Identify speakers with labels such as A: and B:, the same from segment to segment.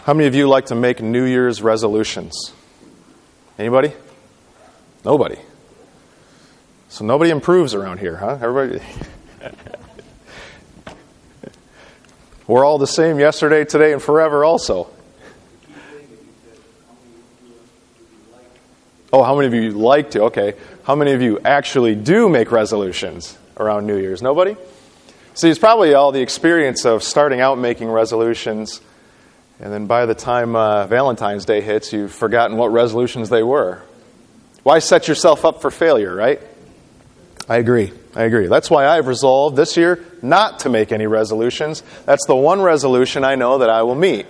A: How many of you like to make New Year's resolutions? Anybody? Nobody. So nobody improves around here, huh? Everybody. We're all the same yesterday, today, and forever also. Oh, how many of you like to? Okay. How many of you actually do make resolutions around New Year's? Nobody? See, it's probably all the experience of starting out making resolutions, and then by the time Valentine's Day hits, you've forgotten what resolutions they were. Why set yourself up for failure, right? I agree. That's why I've resolved this year not to make any resolutions. That's the one resolution I know that I will meet.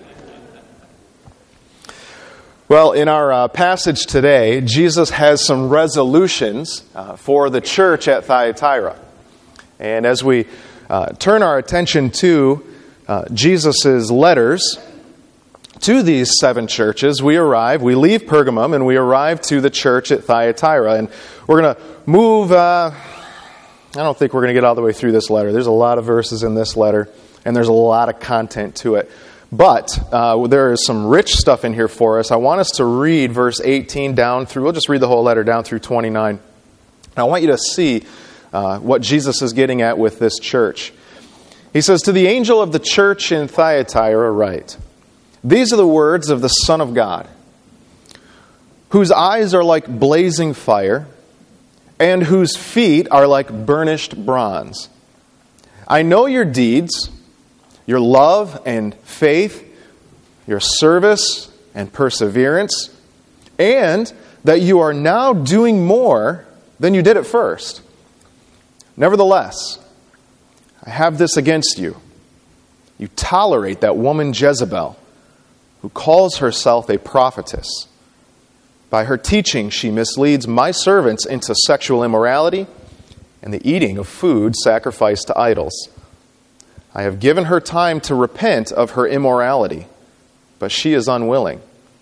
A: Well, in our passage today, Jesus has some resolutions for the church at Thyatira. And as we turn our attention to Jesus' letters to these 7 churches, we leave Pergamum and we arrive to the church at Thyatira. And we're going to move, I don't think we're going to get all the way through this letter. There's a lot of verses in this letter, and there's a lot of content to it. But there is some rich stuff in here for us. I want us to read verse 18 down through, we'll just read the whole letter down through 29. And I want you to see what Jesus is getting at with this church. He says, "To the angel of the church in Thyatira write, these are the words of the Son of God, whose eyes are like blazing fire, and whose feet are like burnished bronze. I know your deeds, your love and faith, your service and perseverance, and that you are now doing more than you did at first. Nevertheless, I have this against you. You tolerate that woman Jezebel, who calls herself a prophetess. By her teaching, she misleads my servants into sexual immorality and the eating of food sacrificed to idols. I have given her time to repent of her immorality, but she is unwilling.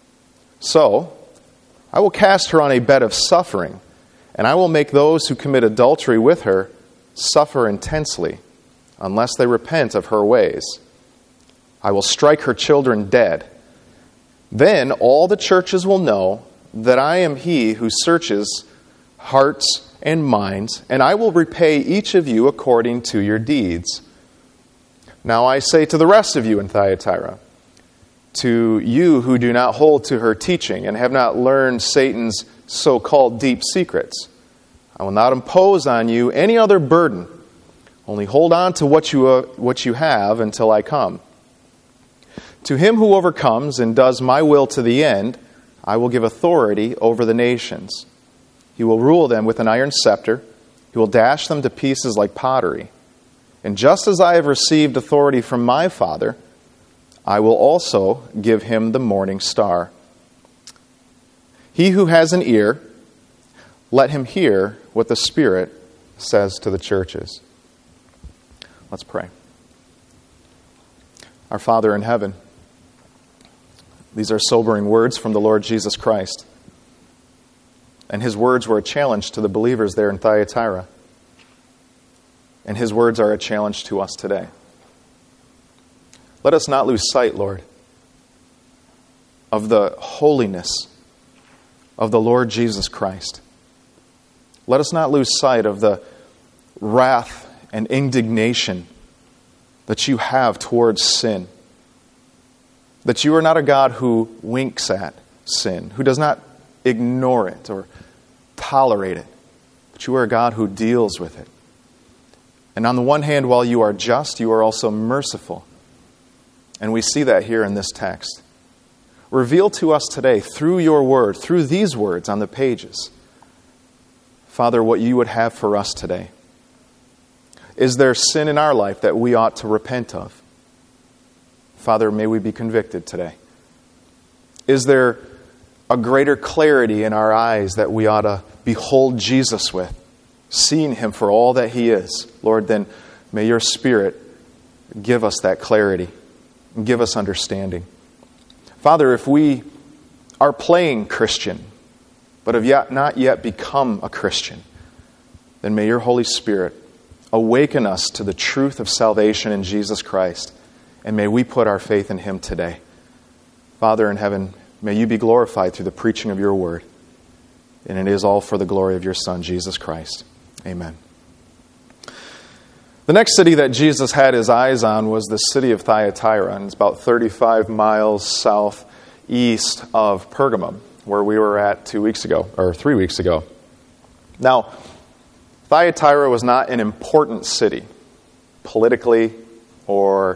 A: So, I will cast her on a bed of suffering, and I will make those who commit adultery with her suffer intensely, unless they repent of her ways. I will strike her children dead. Then all the churches will know that I am He who searches hearts and minds, and I will repay each of you according to your deeds. Now I say to the rest of you in Thyatira, to you who do not hold to her teaching and have not learned Satan's so-called deep secrets, I will not impose on you any other burden. Only hold on to what you have until I come. To him who overcomes and does my will to the end, I will give authority over the nations. He will rule them with an iron scepter. He will dash them to pieces like pottery. And just as I have received authority from my Father, I will also give him the morning star. He who has an ear, let him hear what the Spirit says to the churches." Let's pray. Our Father in heaven, these are sobering words from the Lord Jesus Christ. And His words were a challenge to the believers there in Thyatira. And His words are a challenge to us today. Let us not lose sight, Lord, of the holiness of the Lord Jesus Christ. Let us not lose sight of the wrath and indignation that you have towards sin. That you are not a God who winks at sin, who does not ignore it or tolerate it, but you are a God who deals with it. And on the one hand, while you are just, you are also merciful. And we see that here in this text. Reveal to us today, through your word, through these words on the pages, Father, what you would have for us today. Is there sin in our life that we ought to repent of? Father, may we be convicted today. Is there a greater clarity in our eyes that we ought to behold Jesus with, seeing Him for all that He is? Lord, then may your Spirit give us that clarity and give us understanding. Father, if we are playing Christian, but have not yet become a Christian, then may your Holy Spirit awaken us to the truth of salvation in Jesus Christ, and may we put our faith in Him today. Father in heaven, may you be glorified through the preaching of your word. And it is all for the glory of your Son, Jesus Christ. Amen. The next city that Jesus had his eyes on was the city of Thyatira, and it's about 35 miles southeast of Pergamum, where we were at 3 weeks ago. Now, Thyatira was not an important city, politically or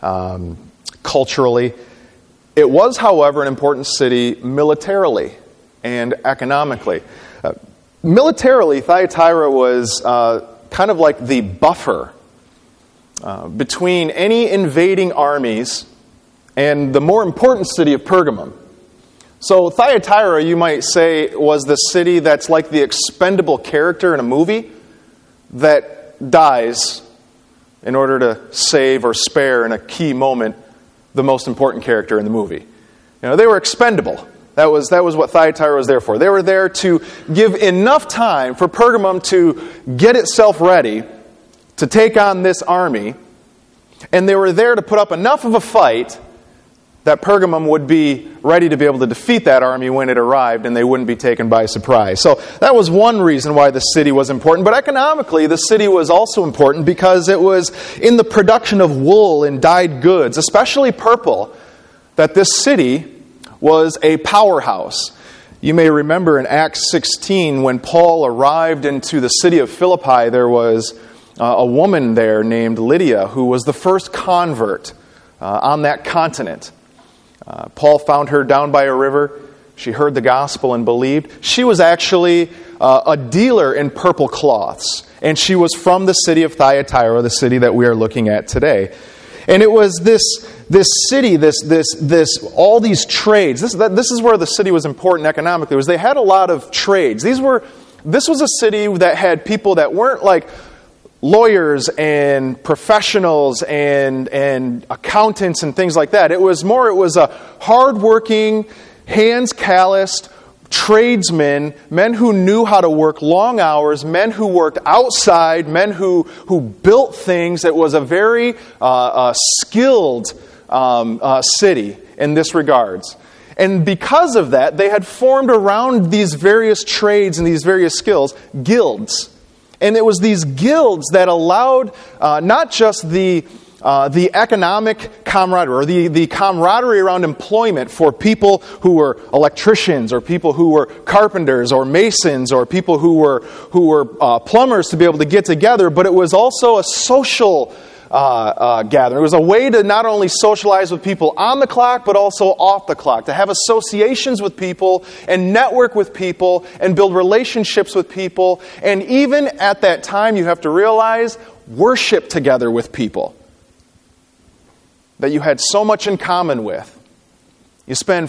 A: culturally. It was, however, an important city militarily and economically. Militarily, Thyatira was kind of like the buffer between any invading armies and the more important city of Pergamum. So Thyatira, you might say, was the city that's like the expendable character in a movie that dies in order to save or spare in a key moment the most important character in the movie. You know, they were expendable. That was what Thyatira was there for. They were there to give enough time for Pergamum to get itself ready to take on this army, and they were there to put up enough of a fight that Pergamum would be ready to be able to defeat that army when it arrived, and they wouldn't be taken by surprise. So that was one reason why the city was important. But economically, the city was also important because it was in the production of wool and dyed goods, especially purple, that this city was a powerhouse. You may remember in Acts 16, when Paul arrived into the city of Philippi, there was a woman there named Lydia who was the first convert on that continent. Paul found her down by a river. She heard the gospel and believed. She was actually a dealer in purple cloths, and she was from the city of Thyatira, the city that we are looking at today. And it was this city, all these trades. This is where the city was important economically. Was they had a lot of trades. This was a city that had people that weren't like lawyers and professionals and accountants and things like that. It was a hardworking, hands calloused tradesmen, men who knew how to work long hours, men who worked outside, men who built things. It was a very skilled city in this regards. And because of that, they had formed around these various trades and these various skills, guilds. And it was these guilds that allowed not just the economic camaraderie, or the camaraderie around employment for people who were electricians, or people who were carpenters, or masons, or people who were plumbers to be able to get together, but it was also a social gathering. It was a way to not only socialize with people on the clock, but also off the clock, to have associations with people and network with people and build relationships with people. And even at that time, you have to realize, worship together with people that you had so much in common with. You spend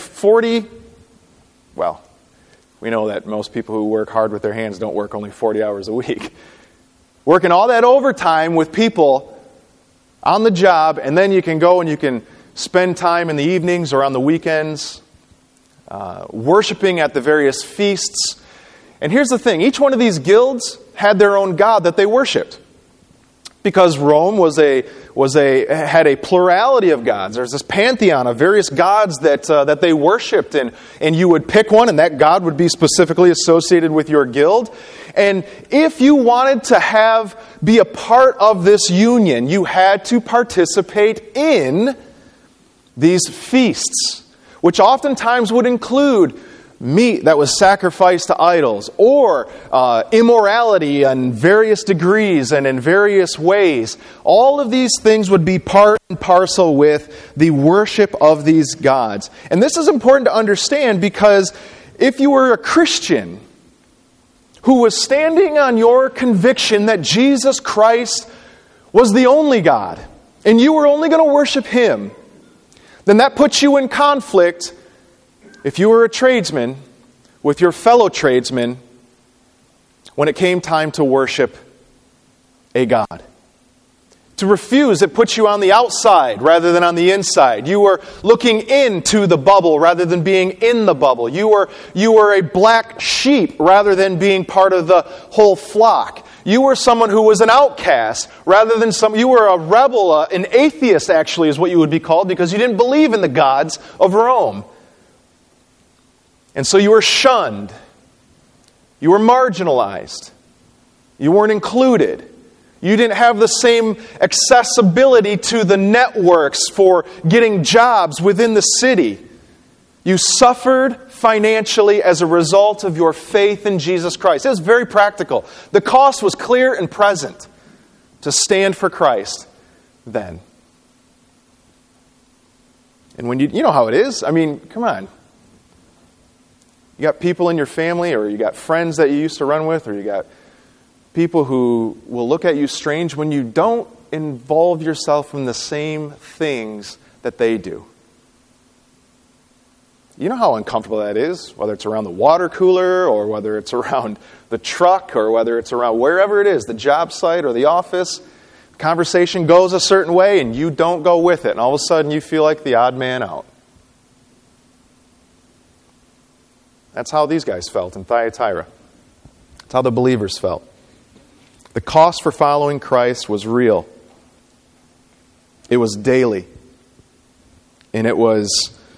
A: we know that most people who work hard with their hands don't work only 40 hours a week. Working all that overtime with people on the job, and then you can go and you can spend time in the evenings or on the weekends worshiping at the various feasts. And here's the thing, each one of these guilds had their own god that they worshipped, because Rome had a plurality of gods. There's this pantheon of various gods that they worshipped, and you would pick one, and that god would be specifically associated with your guild. And if you wanted to be a part of this union, you had to participate in these feasts, which oftentimes would include meat that was sacrificed to idols, or immorality in various degrees and in various ways. All of these things would be part and parcel with the worship of these gods. And this is important to understand, because if you were a Christian who was standing on your conviction that Jesus Christ was the only God, and you were only going to worship Him, then that puts you in conflict, if you were a tradesman, with your fellow tradesmen when it came time to worship a God. To refuse, it puts you on the outside rather than on the inside. You were looking into the bubble rather than being in the bubble. You were a black sheep rather than being part of the whole flock. You were someone who was an outcast, rather than you were a rebel, an atheist actually is what you would be called, because you didn't believe in the gods of Rome. And so you were shunned. You were marginalized. You weren't included. You didn't have the same accessibility to the networks for getting jobs within the city. You suffered financially as a result of your faith in Jesus Christ. It was very practical. The cost was clear and present to stand for Christ then. And when you know how it is. I mean, come on. You got people in your family, or you got friends that you used to run with, or you got people who will look at you strange when you don't involve yourself in the same things that they do. You know how uncomfortable that is, whether it's around the water cooler, or whether it's around the truck, or whether it's around wherever it is, the job site or the office. Conversation goes a certain way and you don't go with it, and all of a sudden you feel like the odd man out. That's how these guys felt in Thyatira. That's how the believers felt. The cost for following Christ was real. It was daily. And it was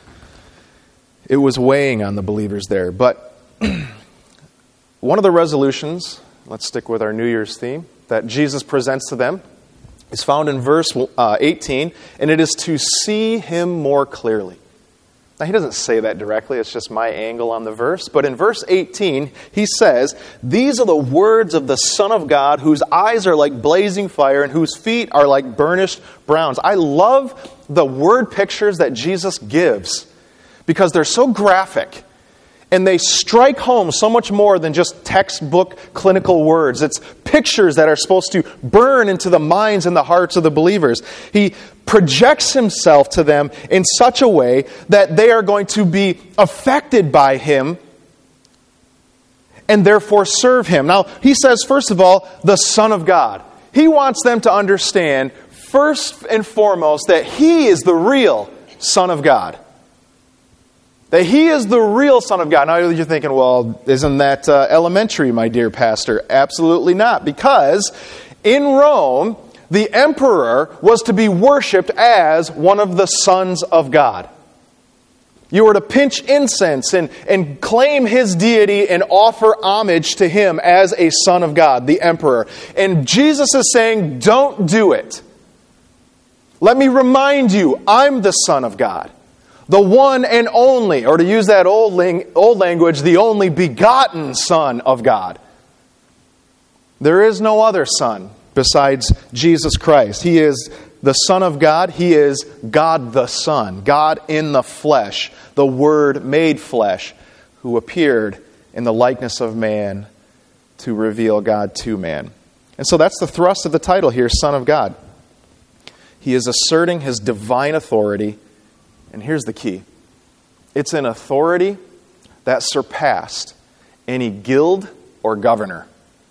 A: weighing on the believers there. But one of the resolutions, let's stick with our New Year's theme, that Jesus presents to them is found in verse 18, and it is to see Him more clearly. Now, he doesn't say that directly. It's just my angle on the verse. But in verse 18, he says, "These are the words of the Son of God, whose eyes are like blazing fire and whose feet are like burnished bronze." I love the word pictures that Jesus gives because they're so graphic. And they strike home so much more than just textbook clinical words. It's pictures that are supposed to burn into the minds and the hearts of the believers. He projects Himself to them in such a way that they are going to be affected by Him and therefore serve Him. Now, He says, first of all, the Son of God. He wants them to understand, first and foremost, that He is the real Son of God. That He is the real Son of God. Now you're thinking, well, isn't that elementary, my dear pastor? Absolutely not. Because in Rome, the emperor was to be worshipped as one of the sons of God. You were to pinch incense and claim his deity and offer homage to him as a son of God, the emperor. And Jesus is saying, don't do it. Let me remind you, I'm the Son of God. The one and only, or to use that old language, the only begotten Son of God. There is no other Son besides Jesus Christ. He is the Son of God. He is God the Son, God in the flesh, the Word made flesh, who appeared in the likeness of man to reveal God to man. And so that's the thrust of the title here, Son of God. He is asserting His divine authority. And here's the key. It's an authority that surpassed any guild or governor.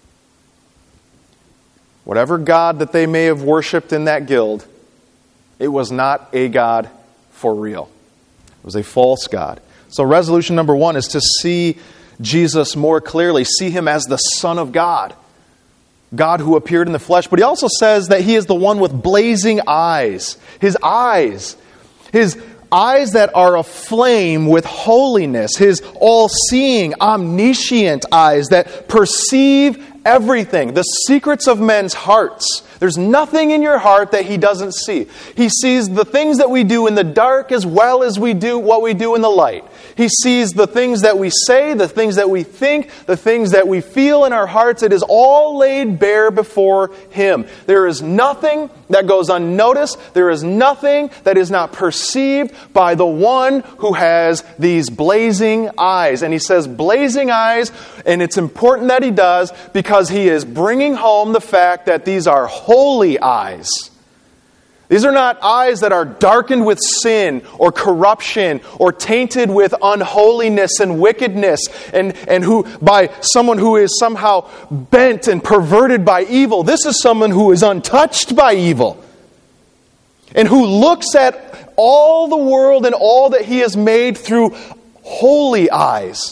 A: Whatever god that they may have worshipped in that guild, it was not a god for real. It was a false god. So resolution number one is to see Jesus more clearly. See Him as the Son of God. God who appeared in the flesh. But He also says that He is the one with blazing eyes. His eyes that are aflame with holiness. His all-seeing, omniscient eyes that perceive everything. The secrets of men's hearts. There's nothing in your heart that He doesn't see. He sees the things that we do in the dark as well as we do what we do in the light. He sees the things that we say, the things that we think, the things that we feel in our hearts. It is all laid bare before Him. There is nothing that goes unnoticed. There is nothing that is not perceived by the one who has these blazing eyes. And He says blazing eyes, and it's important that He does because He is bringing home the fact that these are holy eyes. These are not eyes that are darkened with sin or corruption or tainted with unholiness and wickedness and who by someone who is somehow bent and perverted by evil. This is someone who is untouched by evil and who looks at all the world and all that He has made through holy eyes.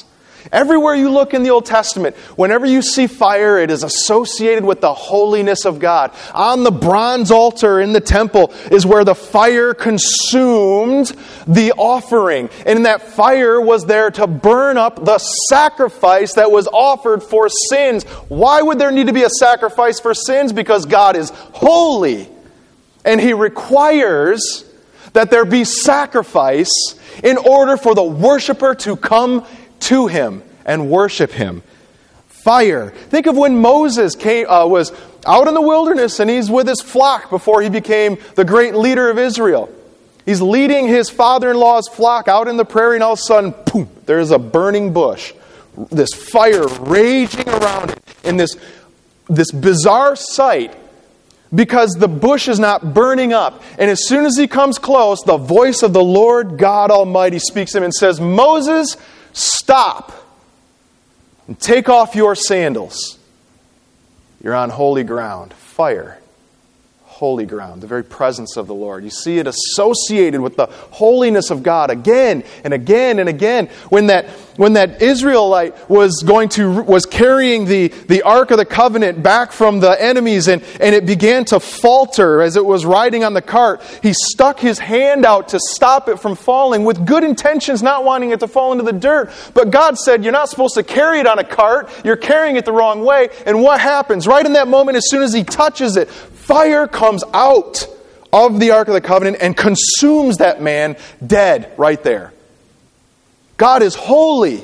A: Everywhere you look in the Old Testament, whenever you see fire, it is associated with the holiness of God. On the bronze altar in the temple is where the fire consumed the offering. And that fire was there to burn up the sacrifice that was offered for sins. Why would there need to be a sacrifice for sins? Because God is holy. And He requires that there be sacrifice in order for the worshiper to come to Him and worship Him. Fire. Think of when Moses was out in the wilderness and he's with his flock before he became the great leader of Israel. He's leading his father-in-law's flock out in the prairie, and all of a sudden, boom, there's a burning bush. This fire raging around it in this bizarre sight, because the bush is not burning up. And as soon as he comes close, the voice of the Lord God Almighty speaks to him and says, "Moses, stop and take off your sandals. You're on holy ground." Fire. Holy ground. The very presence of the Lord. You see it associated with the holiness of God again and again and again. When that Israelite was carrying the Ark of the Covenant back from the enemies, and it began to falter as it was riding on the cart, he stuck his hand out to stop it from falling with good intentions, not wanting it to fall into the dirt. But God said, "You're not supposed to carry it on a cart. You're carrying it the wrong way." And what happens? Right in that moment, as soon as he touches it, fire comes out of the Ark of the Covenant and consumes that man dead right there. God is holy.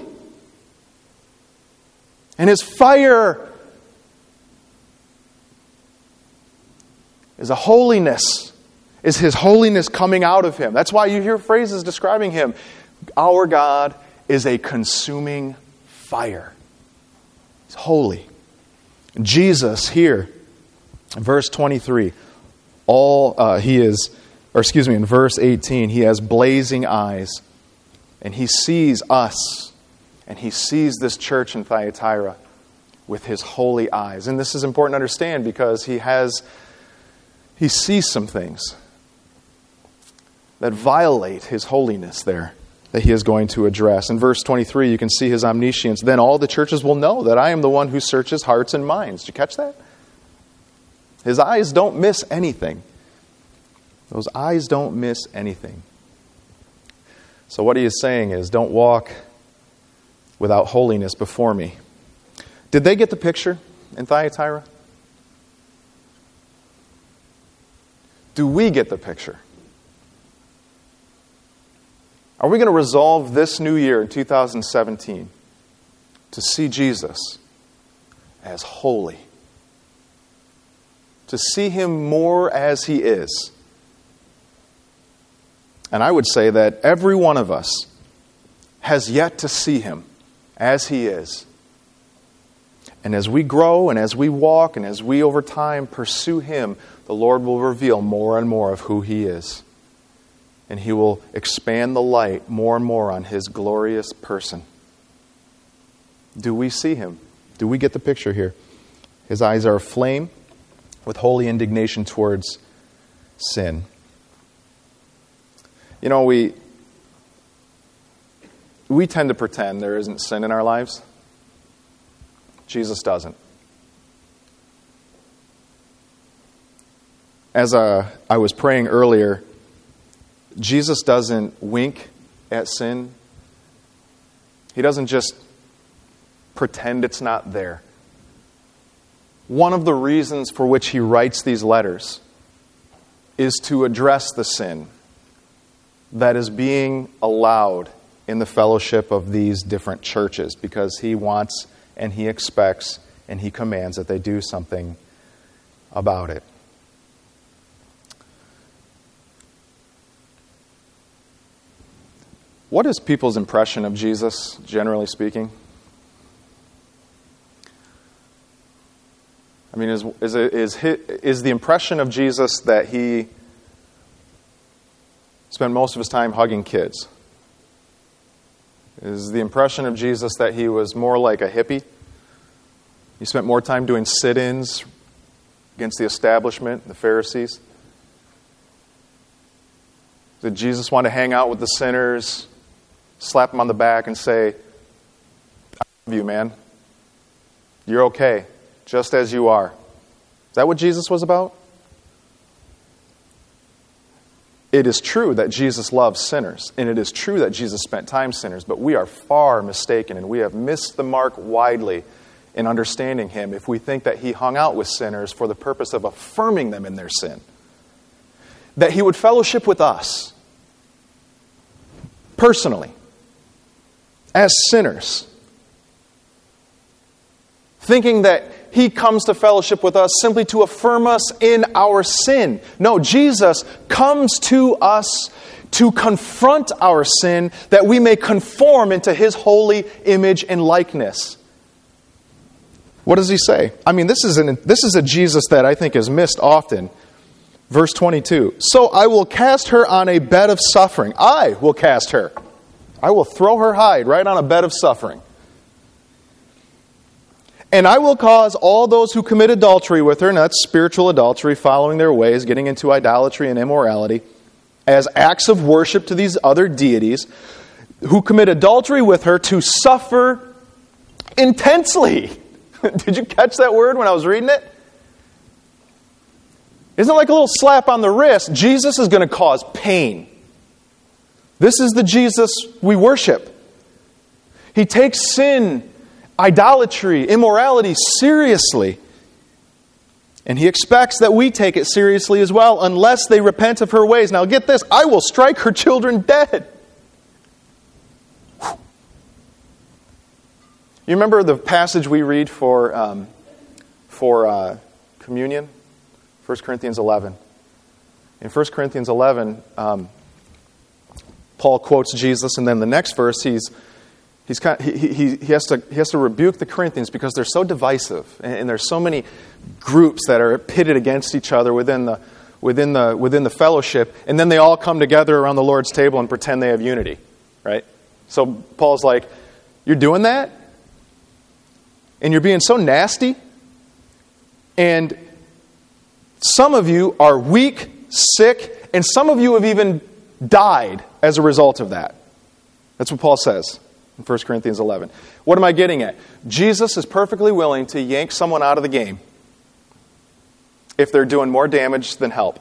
A: And His fire is a holiness, is His holiness coming out of Him. That's why you hear phrases describing Him. Our God is a consuming fire. He's holy. Jesus here, in verse 23, in verse 18, He has blazing eyes, and He sees us, and He sees this church in Thyatira with His holy eyes. And this is important to understand because He sees some things that violate His holiness there that He is going to address. In verse 23, you can see His omniscience. "Then all the churches will know that I am the one who searches hearts and minds." Did you catch that? His eyes don't miss anything. Those eyes don't miss anything. So what He is saying is, don't walk without holiness before me. Did they get the picture in Thyatira? Do we get the picture? Are we going to resolve this new year in 2017 to see Jesus as holy? To see Him more as He is? And I would say that every one of us has yet to see Him as He is. And as we grow and as we walk and as we over time pursue Him, the Lord will reveal more and more of who He is. And He will expand the light more and more on His glorious person. Do we see Him? Do we get the picture here? His eyes are aflame with holy indignation towards sin. You know, we tend to pretend there isn't sin in our lives. Jesus doesn't. As I was praying earlier, Jesus doesn't wink at sin. He doesn't just pretend it's not there. One of the reasons for which He writes these letters is to address the sin that is being allowed in the fellowship of these different churches, because He wants and He expects and He commands that they do something about it. What is people's impression of Jesus, generally speaking? I mean, is the impression of Jesus that He spent most of His time hugging kids? Is the impression of Jesus that He was more like a hippie? He spent more time doing sit-ins against the establishment, the Pharisees? Did Jesus want to hang out with the sinners, slap them on the back and say, you, man. You're okay, just as you are. Is that what Jesus was about? It is true that Jesus loves sinners, and it is true that Jesus spent time sinners, but we are far mistaken, and we have missed the mark widely in understanding him if we think that he hung out with sinners for the purpose of affirming them in their sin. That he would fellowship with us, personally, as sinners, thinking that he comes to fellowship with us simply to affirm us in our sin. No, Jesus comes to us to confront our sin that we may conform into his holy image and likeness. What does he say? I mean, this is a Jesus that I think is missed often. Verse 22, so I will cast her on a bed of suffering. I will cast her. I will throw her hide right on a bed of suffering. And I will cause all those who commit adultery with her, and that's spiritual adultery, following their ways, getting into idolatry and immorality, as acts of worship to these other deities, who commit adultery with her to suffer intensely. Did you catch that word when I was reading it? Isn't it like a little slap on the wrist? Jesus is going to cause pain. This is the Jesus we worship. He takes sin, idolatry, immorality seriously. And he expects that we take it seriously as well, unless they repent of her ways. Now get this, I will strike her children dead. You remember the passage we read for communion? 1 Corinthians 11. In 1 Corinthians 11, Paul quotes Jesus, and then the next verse he has to rebuke the Corinthians because they're so divisive, and there's so many groups that are pitted against each other within the fellowship, and then they all come together around the Lord's table and pretend they have unity, right? So Paul's like, you're doing that? And you're being so nasty? And some of you are weak, sick, and some of you have even died as a result of that. That's what Paul says in 1 Corinthians 11. What am I getting at? Jesus is perfectly willing to yank someone out of the game if they're doing more damage than help.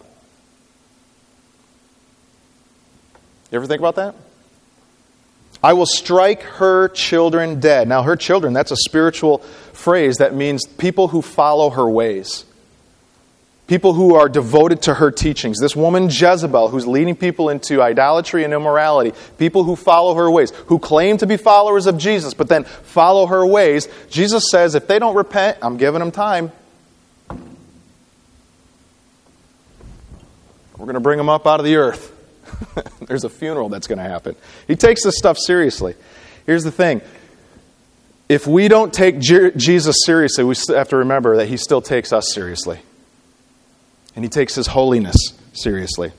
A: You ever think about that? I will strike her children dead. Now, her children, that's a spiritual phrase that means people who follow her ways. People who are devoted to her teachings. This woman Jezebel, who's leading people into idolatry and immorality. People who follow her ways. Who claim to be followers of Jesus, but then follow her ways. Jesus says, if they don't repent, I'm giving them time. We're going to bring them up out of the earth. There's a funeral that's going to happen. He takes this stuff seriously. Here's the thing. If we don't take Jesus seriously, we have to remember that he still takes us seriously. And he takes his holiness seriously.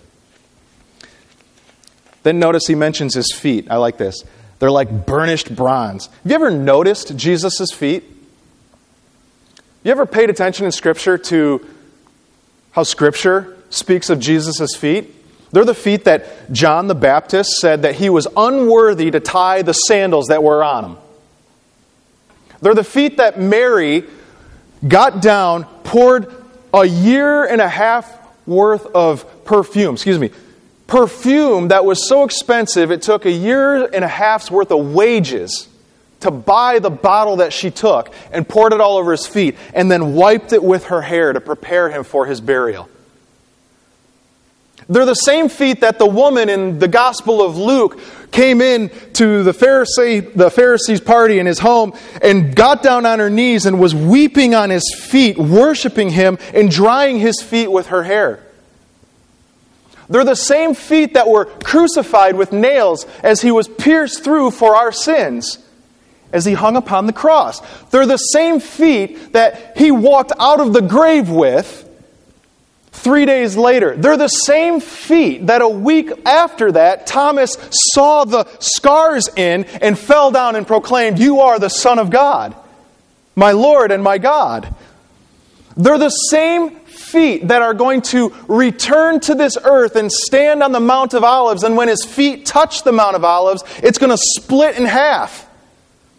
A: Then notice he mentions his feet. I like this. They're like burnished bronze. Have you ever noticed Jesus' feet? You ever paid attention in Scripture to how Scripture speaks of Jesus' feet? They're the feet that John the Baptist said that he was unworthy to tie the sandals that were on him. They're the feet that Mary got down, poured a year and a half worth of perfume. Perfume that was so expensive, it took a year and a half's worth of wages to buy the bottle that she took and poured it all over his feet and then wiped it with her hair to prepare him for his burial. They're the same feet that the woman in the Gospel of Luke came in to the Pharisees' party in his home and got down on her knees and was weeping on his feet, worshiping him and drying his feet with her hair. They're the same feet that were crucified with nails as he was pierced through for our sins, as he hung upon the cross. They're the same feet that he walked out of the grave with 3 days later. They're the same feet that a week after that, Thomas saw the scars in and fell down and proclaimed, "You are the Son of God, my Lord and my God." They're the same feet that are going to return to this earth and stand on the Mount of Olives, and when his feet touch the Mount of Olives, it's going to split in half.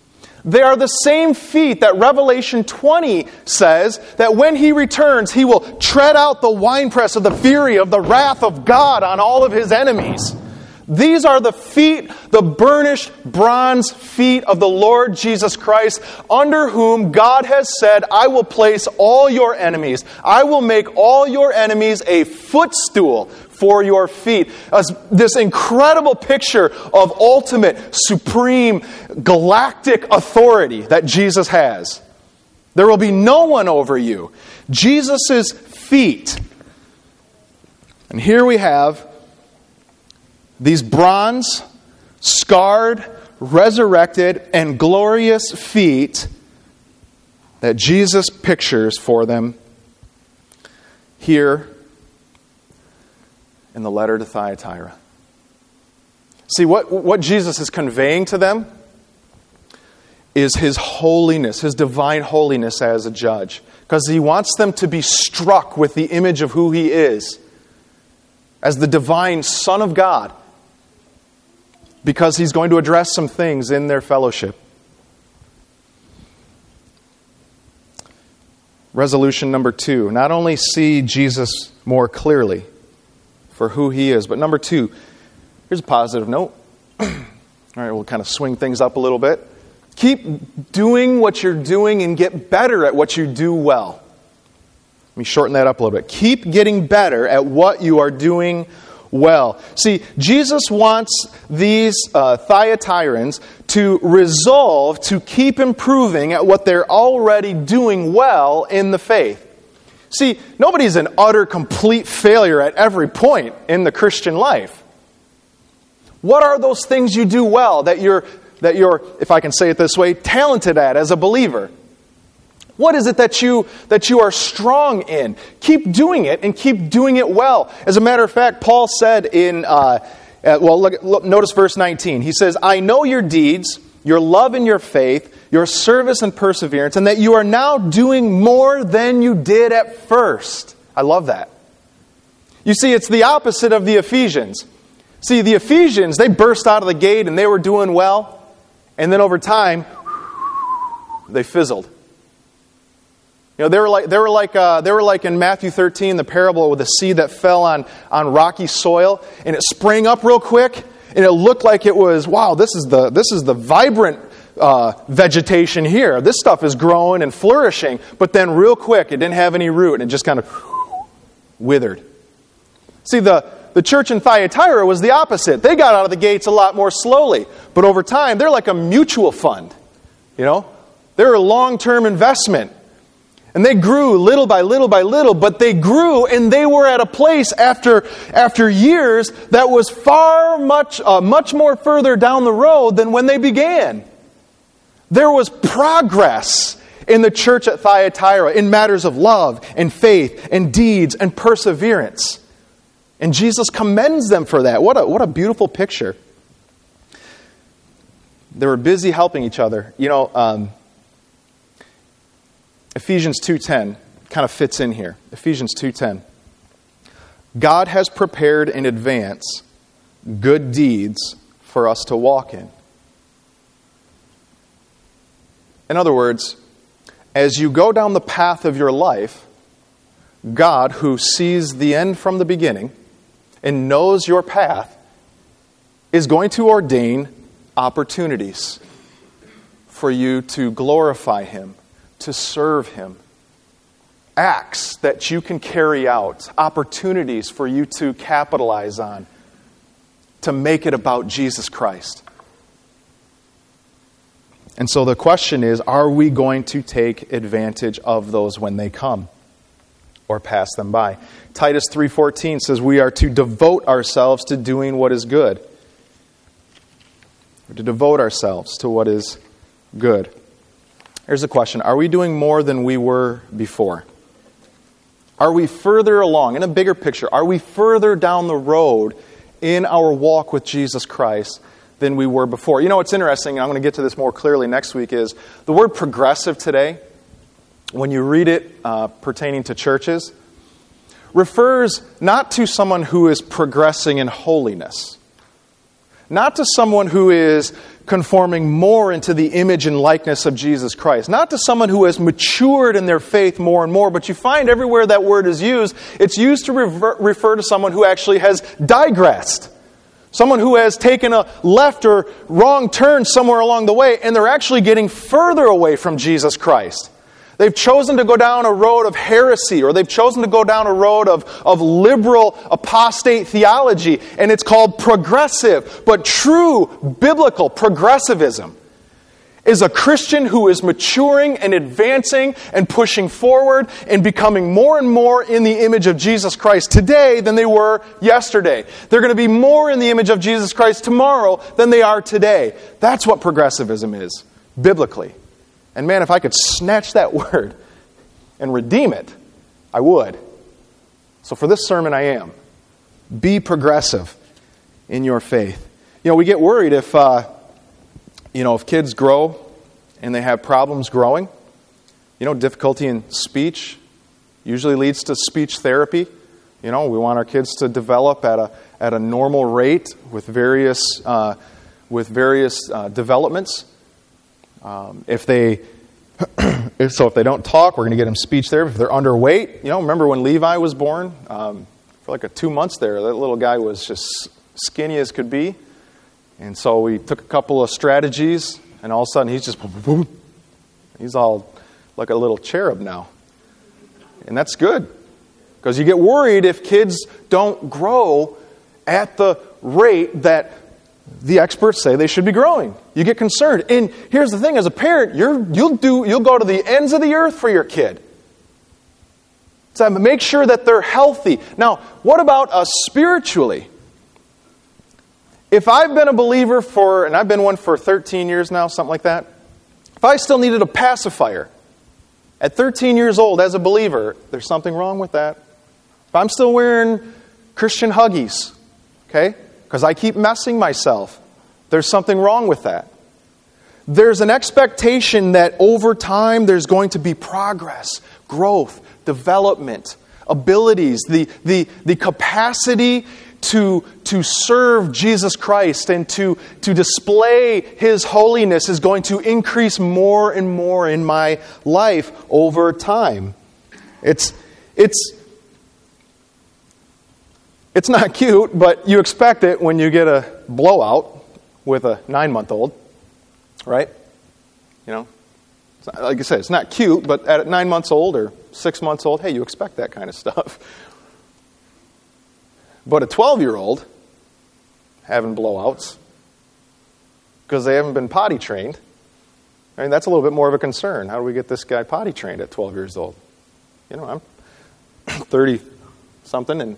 A: They are the same feet that Revelation 20 says that when He returns, He will tread out the winepress of the fury of the wrath of God on all of His enemies. These are the feet, the burnished bronze feet of the Lord Jesus Christ, under whom God has said, I will place all your enemies. I will make all your enemies a footstool for your feet. This incredible picture of ultimate, supreme, galactic authority that Jesus has. There will be no one over you. Jesus' feet. And here we have these bronze, scarred, resurrected, and glorious feet that Jesus pictures for them here in the letter to Thyatira. See, what Jesus is conveying to them is His holiness, His divine holiness as a judge. Because He wants them to be struck with the image of who He is as the divine Son of God. Because He's going to address some things in their fellowship. Resolution number 2. Not only see Jesus more clearly for who He is, but number 2, here's a positive note. All right, we'll kind of swing things up a little bit. Keep doing what you're doing and get better at what you do well. Let me shorten that up a little bit. Keep getting better at what you are doing well. See, Jesus wants these Thyatirans to resolve to keep improving at what they're already doing well in the faith. See, nobody's an utter, complete failure at every point in the Christian life. What are those things you do well that you're, if I can say it this way, talented at as a believer? What is it that you are strong in? Keep doing it and keep doing it well. As a matter of fact, Paul said in, look, notice verse 19. He says, I know your deeds, your love and your faith, your service and perseverance, and that you are now doing more than you did at first. I love that. You see, it's the opposite of the Ephesians. See, the Ephesians, they burst out of the gate and they were doing well, and then over time, they fizzled. You know, they were like in Matthew 13, the parable with the seed that fell on rocky soil, and it sprang up real quick, and it looked like it was, wow, this is the vibrant vegetation here. This stuff is growing and flourishing, but then real quick, it didn't have any root, and it just kind of withered. See, the church in Thyatira was the opposite. They got out of the gates a lot more slowly, but over time, they're like a mutual fund. You know, they're a long-term investment. And they grew little by little by little, but they grew and they were at a place after years that was much more further down the road than when they began. There was progress in the church at Thyatira in matters of love and faith and deeds and perseverance. And Jesus commends them for that. What a beautiful picture. They were busy helping each other. You know, Ephesians 2:10 kind of fits in here. Ephesians 2:10. God has prepared in advance good deeds for us to walk in. In other words, as you go down the path of your life, God, who sees the end from the beginning and knows your path, is going to ordain opportunities for you to glorify Him, to serve Him. Acts that you can carry out, opportunities for you to capitalize on, to make it about Jesus Christ. And so the question is, are we going to take advantage of those when they come or pass them by? Titus 3:14 says we are to devote ourselves to doing what is good. We're to devote ourselves to what is good. Here's the question. Are we doing more than we were before? Are we further along, in a bigger picture, are we further down the road in our walk with Jesus Christ than we were before? You know what's interesting, and I'm going to get to this more clearly next week, is the word progressive today, when you read it pertaining to churches, refers not to someone who is progressing in holiness, not to someone who is conforming more into the image and likeness of Jesus Christ. Not to someone who has matured in their faith more and more, but you find everywhere that word is used, it's used to refer to someone who actually has digressed. Someone who has taken a left or wrong turn somewhere along the way, and they're actually getting further away from Jesus Christ. They've chosen to go down a road of heresy, or they've chosen to go down a road of liberal apostate theology, and it's called progressive. But true biblical progressivism is a Christian who is maturing and advancing and pushing forward and becoming more and more in the image of Jesus Christ today than they were yesterday. They're going to be more in the image of Jesus Christ tomorrow than they are today. That's what progressivism is, biblically. And man, if I could snatch that word and redeem it, I would. So for this sermon, I am. Be progressive in your faith. We get worried if kids grow and they have problems growing. Difficulty in speech usually leads to speech therapy. We want our kids to develop at a normal rate with various developments. If they don't talk, we're going to get them speech therapy. If they're underweight, remember when Levi was born? For like 2 months there, that little guy was just skinny as could be. And so we took a couple of strategies, and all of a sudden he's just, boom. He's all like a little cherub now. And that's good, because you get worried if kids don't grow at the rate that the experts say they should be growing. You get concerned. And here's the thing, as a parent, you'll go to the ends of the earth for your kid. So make sure that they're healthy. Now, what about us spiritually? If I've been a believer and I've been one for 13 years now, something like that, if I still needed a pacifier at 13 years old as a believer, there's something wrong with that. If I'm still wearing Christian Huggies, okay, because I keep messing myself, there's something wrong with that. There's an expectation that over time there's going to be progress, growth, development, abilities, the capacity to serve Jesus Christ and to display His holiness is going to increase more and more in my life over time. It's not cute, but you expect it when you get a blowout with a 9-month-old, right? Like I said, it's not cute, but at 9 months old or 6 months old, hey, you expect that kind of stuff. But a 12-year-old having blowouts because they haven't been potty trained, that's a little bit more of a concern. How do we get this guy potty trained at 12 years old? I'm 30-something, and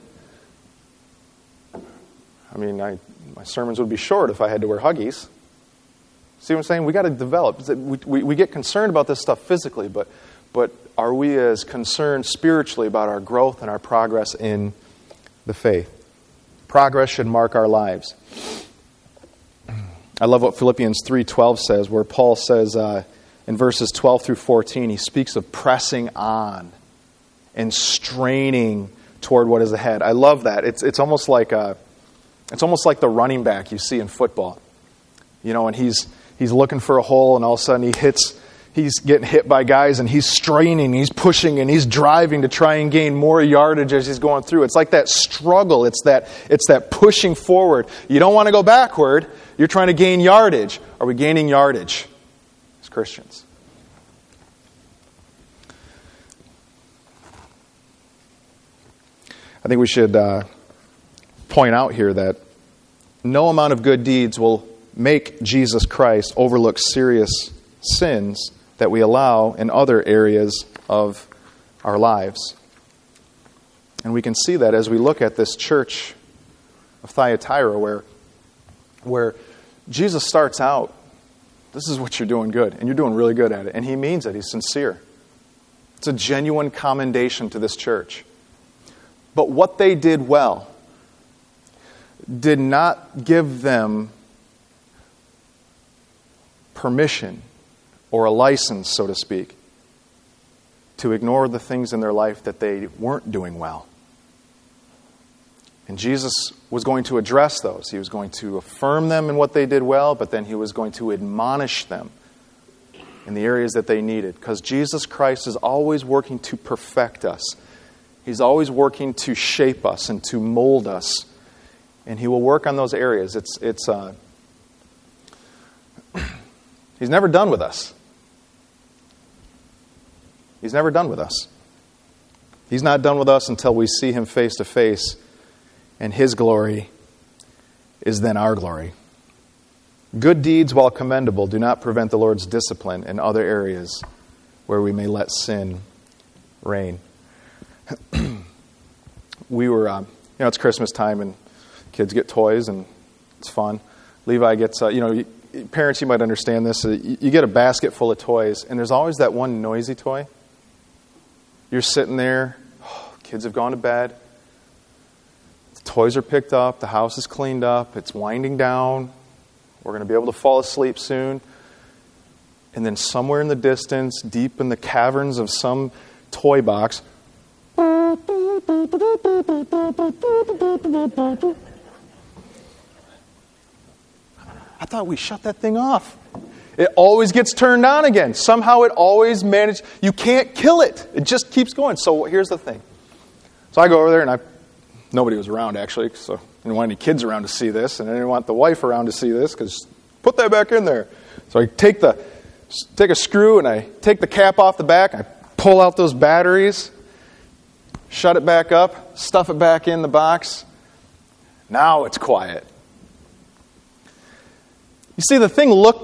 A: my sermons would be short if I had to wear Huggies. See what I'm saying? We got to develop. We get concerned about this stuff physically, but are we as concerned spiritually about our growth and our progress in the faith? Progress should mark our lives. I love what Philippians 3:12 says, where Paul says in verses 12 through 14, he speaks of pressing on and straining toward what is ahead. I love that. It's almost like the running back you see in football. And he's looking for a hole, and all of a sudden he's getting hit by guys, and he's straining, he's pushing, and he's driving to try and gain more yardage as he's going through. It's like that struggle. It's that pushing forward. You don't want to go backward. You're trying to gain yardage. Are we gaining yardage as Christians? I think we should point out here that no amount of good deeds will make Jesus Christ overlook serious sins that we allow in other areas of our lives. And we can see that as we look at this church of Thyatira, where Jesus starts out, this is what you're doing good, and you're doing really good at it. And He means it. He's sincere. It's a genuine commendation to this church. But what they did well did not give them permission or a license, so to speak, to ignore the things in their life that they weren't doing well. And Jesus was going to address those. He was going to affirm them in what they did well, but then he was going to admonish them in the areas that they needed. Because Jesus Christ is always working to perfect us. He's always working to shape us and to mold us. And he will work on those areas. He's never done with us. He's never done with us. He's not done with us until we see him face to face, and his glory is then our glory. Good deeds, while commendable, do not prevent the Lord's discipline in other areas where we may let sin reign. It's Christmas time and kids get toys and it's fun. Levi gets, parents, you might understand this. You get a basket full of toys and there's always that one noisy toy. You're sitting there, kids have gone to bed, the toys are picked up, the house is cleaned up, it's winding down, we're going to be able to fall asleep soon. And then somewhere in the distance, deep in the caverns of some toy box, I thought we shut that thing off. It always gets turned on again. Somehow it always manages. You can't kill it. It just keeps going. So here's the thing. So I go over there and nobody was around actually, so I didn't want any kids around to see this, and I didn't want the wife around to see this because put that back in there. So I take a screw and I take the cap off the back. I pull out those batteries, shut it back up, stuff it back in the box. Now it's quiet. You see, the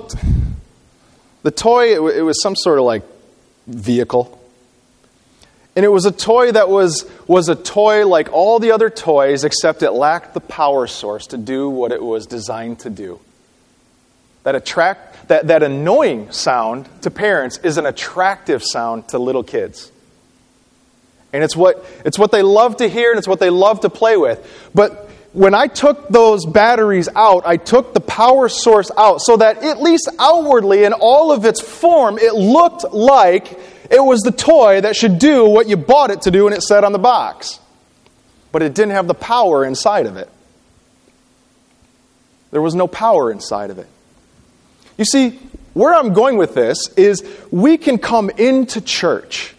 A: toy, it was some sort of like vehicle. And it was a toy that was a toy like all the other toys, except it lacked the power source to do what it was designed to do. That annoying sound to parents is an attractive sound to little kids. And it's what they love to hear and it's what they love to play with. But when I took those batteries out, I took the power source out so that at least outwardly in all of its form, it looked like it was the toy that should do what you bought it to do and it said on the box. But it didn't have the power inside of it. There was no power inside of it. You see, where I'm going with this is we can come into church.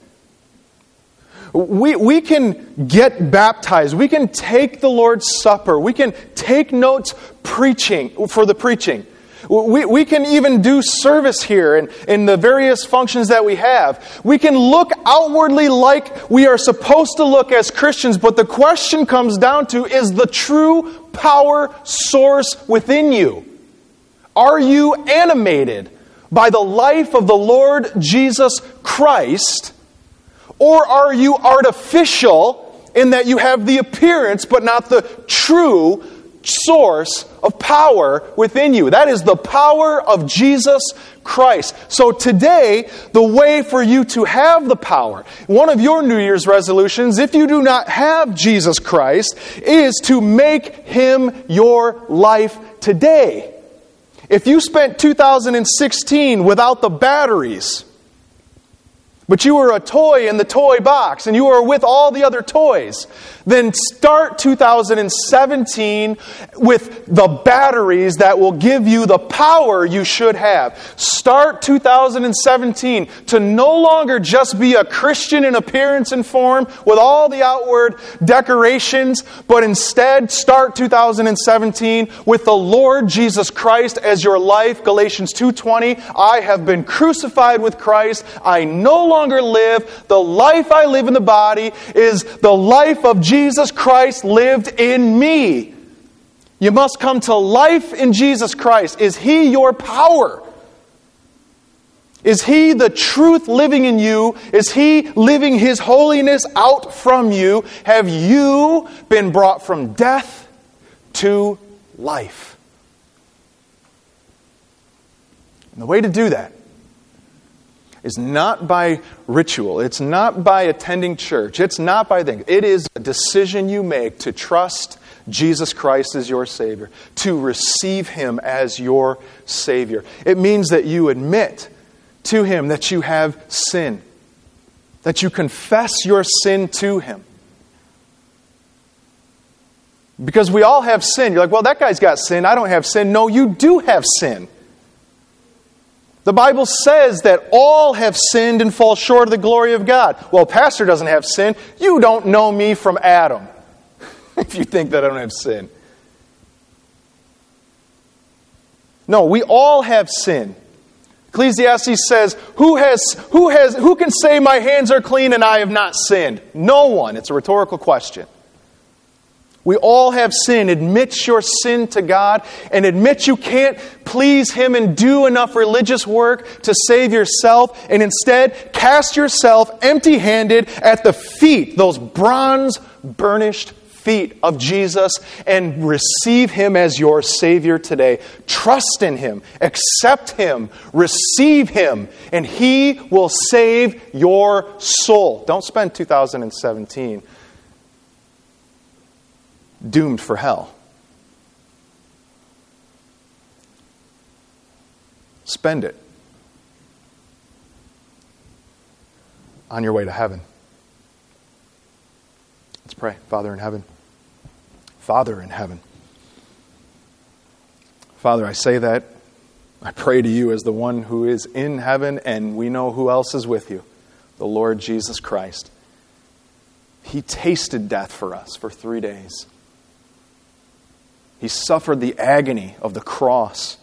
A: We can get baptized. We can take the Lord's Supper. We can take notes for the preaching. We can even do service here in the various functions that we have. We can look outwardly like we are supposed to look as Christians, but the question comes down to, is the true power source within you? Are you animated by the life of the Lord Jesus Christ? Or are you artificial in that you have the appearance but not the true source of power within you? That is the power of Jesus Christ. So today, the way for you to have the power, one of your New Year's resolutions, if you do not have Jesus Christ, is to make Him your life today. If you spent 2016 without the batteries, but you were a toy in the toy box, and you were with all the other toys, then start 2017 with the batteries that will give you the power you should have. Start 2017 to no longer just be a Christian in appearance and form with all the outward decorations, but instead start 2017 with the Lord Jesus Christ as your life. Galatians 2:20, I have been crucified with Christ. I no longer live. The life I live in the body is the life of Jesus Christ lived in me. You must come to life in Jesus Christ. Is He your power? Is He the truth living in you? Is He living His holiness out from you? Have you been brought from death to life? And the way to do that is not by ritual. It's not by attending church. It's not by things. It is a decision you make to trust Jesus Christ as your Savior, to receive Him as your Savior. It means that you admit to Him that you have sin, that you confess your sin to Him. Because we all have sin. You're like, well, that guy's got sin. I don't have sin. No, you do have sin. The Bible says that all have sinned and fall short of the glory of God. Well, pastor doesn't have sin. You don't know me from Adam if you think that I don't have sin. No, we all have sin. Ecclesiastes says, who can say my hands are clean and I have not sinned? No one. It's a rhetorical question. We all have sin. Admit your sin to God and admit you can't please Him and do enough religious work to save yourself, and instead cast yourself empty-handed at the feet, those bronze burnished feet of Jesus, and receive Him as your Savior today. Trust in Him, accept Him, receive Him, and He will save your soul. Don't spend 2017 doomed for hell. Spend it on your way to heaven. Let's pray. Father in heaven. Father in heaven. Father, I say that. I pray to you as the one who is in heaven, and we know who else is with you, the Lord Jesus Christ. He tasted death for us for 3 days. He suffered the agony of the cross.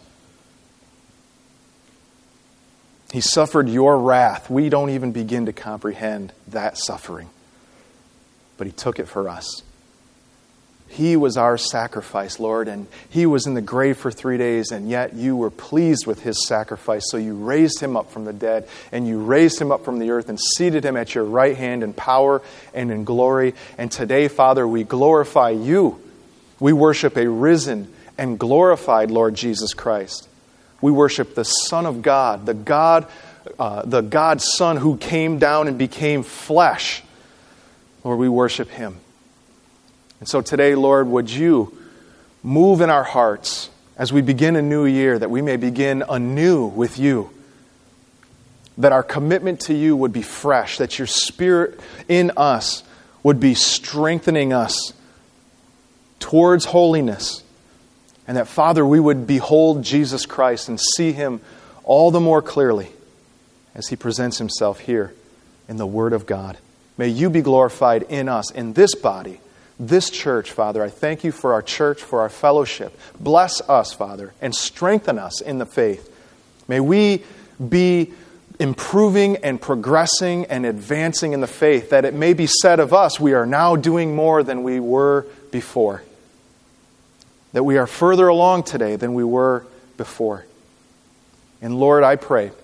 A: He suffered your wrath. We don't even begin to comprehend that suffering. But He took it for us. He was our sacrifice, Lord, and He was in the grave for 3 days, and yet you were pleased with His sacrifice. So you raised Him up from the dead, and you raised Him up from the earth and seated Him at your right hand in power and in glory. And today, Father, we glorify you. We worship a risen and glorified Lord Jesus Christ. We worship the Son of God, the God's Son who came down and became flesh. Lord, we worship Him. And so today, Lord, would you move in our hearts as we begin a new year, that we may begin anew with you, that our commitment to you would be fresh, that your Spirit in us would be strengthening us towards holiness, and that, Father, we would behold Jesus Christ and see Him all the more clearly as He presents Himself here in the Word of God. May you be glorified in us, in this body, this church, Father. I thank you for our church, for our fellowship. Bless us, Father, and strengthen us in the faith. May we be improving and progressing and advancing in the faith, that it may be said of us, we are now doing more than we were before. That we are further along today than we were before. And Lord, I pray